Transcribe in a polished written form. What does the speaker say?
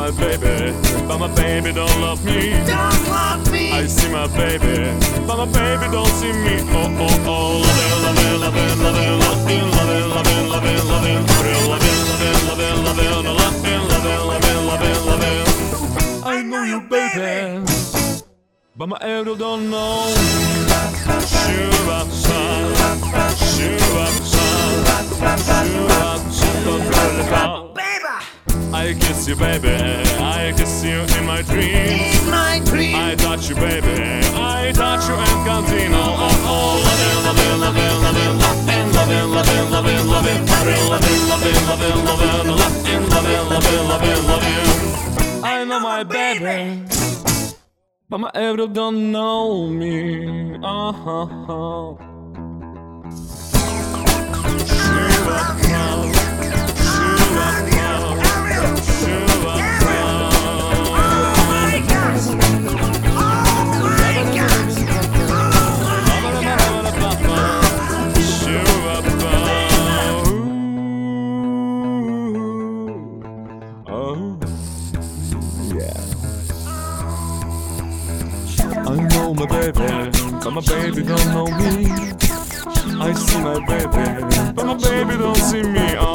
my baby, but my baby don't love me. Don't love me. I see my baby, but my baby don't see me. Oh, oh, oh, lovin', lovin', lovin', lovin', lovin', lovin', lovin', lovin', lovin', lovin', lovin', lovin', lovin', lovin', lovin', lovin', lovin'. I know you, baby, but my euro don't know. Shoo-ba-sa, shoo-ba-sa, shoo-ba-sa. I kiss you, baby, I kiss you in my dreams. In my dreams. I touch you, baby, I touch you and continue. Oh, oh, lovin', lovin', lovin', lovin', lovin', lovin', lovin', lovin', lovin', lovin', lovin', lovin', lovin', lovin', lovin', lovin', lovin', lovin'. I know my baby, but my euro don't know me. Oh. I know my baby, but my baby don't know me. I see my baby, but my baby don't see me.